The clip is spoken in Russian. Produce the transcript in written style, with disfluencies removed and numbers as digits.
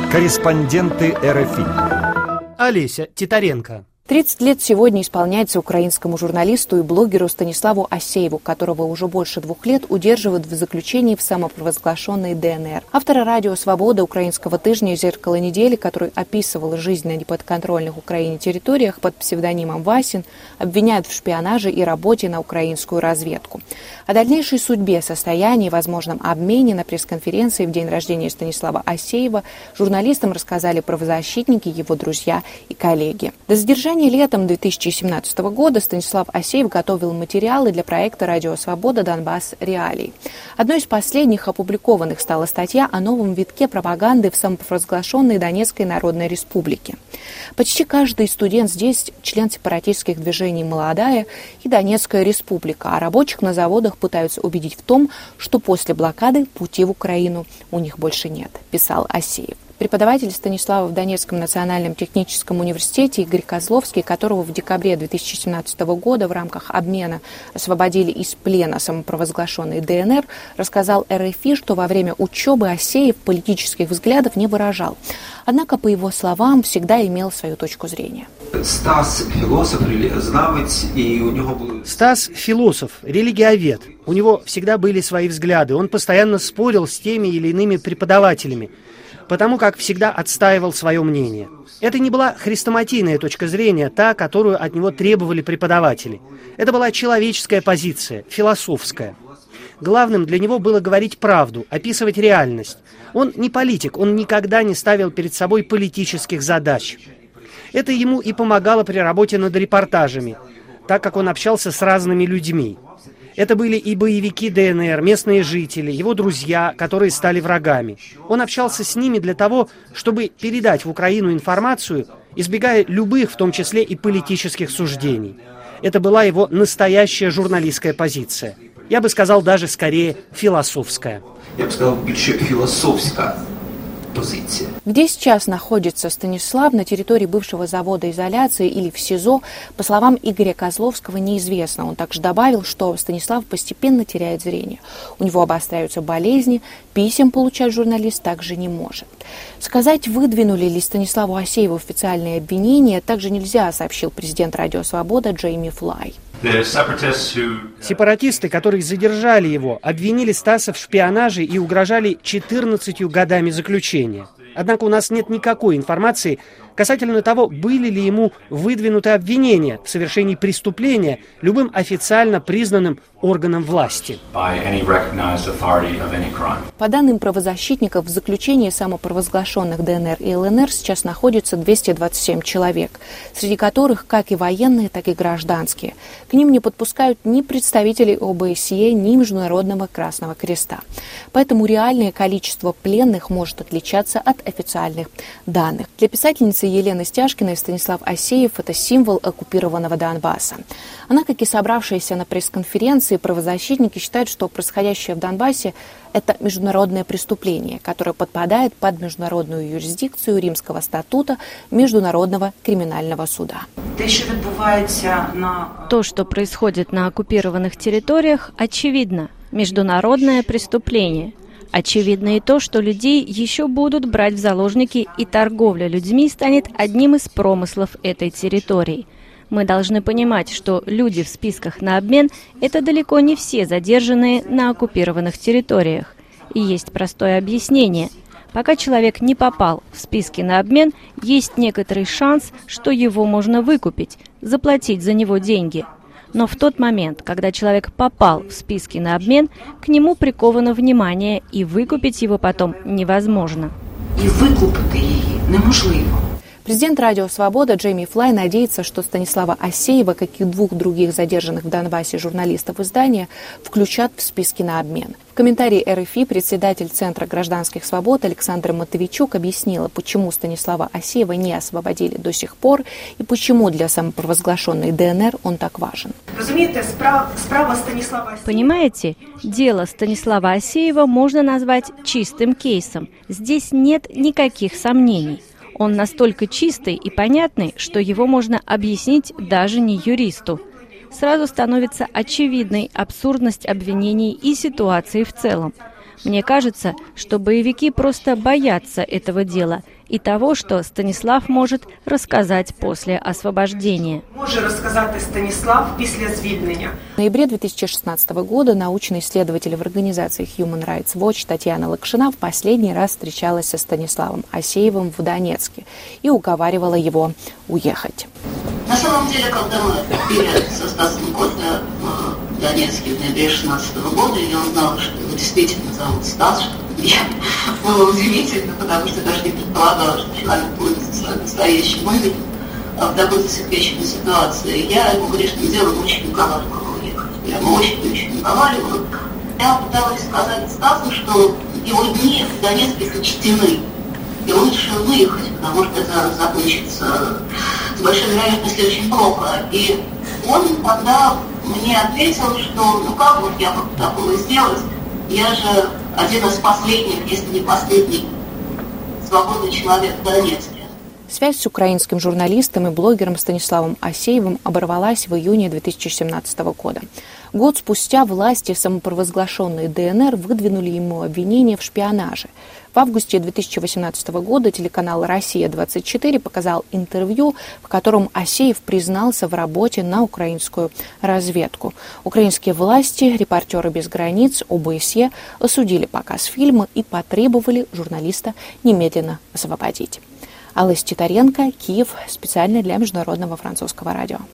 Корреспонденты РФИ. Олеся Титаренко. 30 лет сегодня исполняется украинскому журналисту и блогеру Станиславу Асееву, которого уже больше 2 лет удерживают в заключении в самопровозглашенной ДНР. Автора «Радио Свобода» украинского тыжня «Зеркало недели», который описывал жизнь на неподконтрольных Украине территориях под псевдонимом Васин, обвиняют в шпионаже и работе на украинскую разведку. О дальнейшей судьбе, состоянии и возможном обмене на пресс-конференции в день рождения Станислава Асеева журналистам рассказали правозащитники, его друзья и коллеги. До задержания летом 2017 года Станислав Асеев готовил материалы для проекта «Радио Свобода. Донбасс. Реалии». Одной из последних опубликованных стала статья о новом витке пропаганды в самопровозглашенной Донецкой Народной Республике. Почти каждый студент здесь член сепаратистских движений «Молодая» и Донецкая Республика, а рабочих на заводах пытаются убедить в том, что после блокады пути в Украину у них больше нет, писал Асеев. Преподаватель Станислава в Донецком национальном техническом университете Игорь Козловский, которого в декабре 2017 года в рамках обмена освободили из плена самопровозглашенной ДНР, рассказал РФИ, что во время учебы Асеев политических взглядов не выражал. Однако, по его словам, всегда имел свою точку зрения. Стас философ, религиовед. У него всегда были свои взгляды. Он постоянно спорил с теми или иными преподавателями, потому как всегда отстаивал свое мнение. Это не была хрестоматийная точка зрения, та, которую от него требовали преподаватели. Это была человеческая позиция, философская. Главным для него было говорить правду, описывать реальность. Он не политик, он никогда не ставил перед собой политических задач. Это ему и помогало при работе над репортажами, так как он общался с разными людьми. Это были и боевики ДНР, местные жители, его друзья, которые стали врагами. Он общался с ними для того, чтобы передать в Украину информацию, избегая любых, в том числе и политических суждений. Это была его настоящая журналистская позиция. Я бы сказал, даже скорее философская. Я бы сказал, больше философская позиция. Где сейчас находится Станислав, на территории бывшего завода изоляции или в СИЗО, по словам Игоря Козловского, неизвестно. Он также добавил, что Станислав постепенно теряет зрение. У него обостряются болезни, писем получать журналист также не может. Сказать, выдвинули ли Станиславу Асееву официальные обвинения, также нельзя, сообщил президент «Радио Свобода» Джейми Флай. Сепаратисты, которые задержали его, обвинили Стаса в шпионаже и угрожали 14 годами заключения. Однако у нас нет никакой информации касательно того, были ли ему выдвинуты обвинения в совершении преступления любым официально признанным органом власти. По данным правозащитников, в заключении самопровозглашенных ДНР и ЛНР сейчас находится 227 человек, среди которых как и военные, так и гражданские. К ним не подпускают ни представителей ОБСЕ, ни Международного Красного Креста. Поэтому реальное количество пленных может отличаться от официальных данных. Для писательницы Елены Стяжкиной Станислав Асеев – это символ оккупированного Донбасса. Она, как и собравшиеся на пресс-конференции, правозащитники считают, что происходящее в Донбассе – это международное преступление, которое подпадает под международную юрисдикцию Римского статута Международного криминального суда. То, что происходит на оккупированных территориях, очевидно – международное преступление. Очевидно и то, что людей еще будут брать в заложники, и торговля людьми станет одним из промыслов этой территории. Мы должны понимать, что люди в списках на обмен – это далеко не все задержанные на оккупированных территориях. И есть простое объяснение. Пока человек не попал в списки на обмен, есть некоторый шанс, что его можно выкупить, заплатить за него деньги. Но в тот момент, когда человек попал в списки на обмен, к нему приковано внимание, и выкупить его потом невозможно. И выкупить ее неможливо. Президент «Радио Свобода» Джейми Флай надеется, что Станислава Асеева, как и 2 других задержанных в Донбассе журналистов издания, включат в списки на обмен. В комментарии РФИ председатель Центра гражданских свобод Александра Матовичук объяснила, почему Станислава Асеева не освободили до сих пор и почему для самопровозглашенной ДНР он так важен. Понимаете, дело Станислава Асеева можно назвать чистым кейсом. Здесь нет никаких сомнений. Он настолько чистый и понятный, что его можно объяснить даже не юристу. Сразу становится очевидной абсурдность обвинений и ситуации в целом. Мне кажется, что боевики просто боятся этого дела и того, что Станислав может рассказать после освобождения. Може розказати Станіслав після звільнення. В ноябре 2016 года научный исследователь в организации Human Rights Watch Татьяна Лакшина в последний раз встречалась со Станиславом Асеевым в Донецке и уговаривала его уехать. На самом деле, когда мы пили со Стасом кофе в Донецке в ноябре 2016 года, я узнала, что его действительно зовут Стас, что было удивительно, потому что даже не предполагала, что человек пользуется своим настоящим именем в такой засекреченной ситуации. Я ему грешным делом очень уговаривала уехать. Прямо очень уговаривала. Я пыталась сказать Стасу, что его дни в Донецке сочтены. И лучше выехать, потому что это закончится с большой вероятностью очень плохо. И он тогда мне ответил, что ну как вот я могу такого сделать? Я же один из последних, если не последний, свободный человек в Донецке. Связь с украинским журналистом и блогером Станиславом Асеевым оборвалась в июне 2017 года. Год спустя власти самопровозглашенной ДНР выдвинули ему обвинение в шпионаже. В августе 2018 года телеканал «Россия-24» показал интервью, в котором Асеев признался в работе на украинскую разведку. Украинские власти, «Репортеры без границ», ОБСЕ осудили показ фильма и потребовали журналиста немедленно освободить. Алла Титаренко, Киев, специально для Международного французского радио.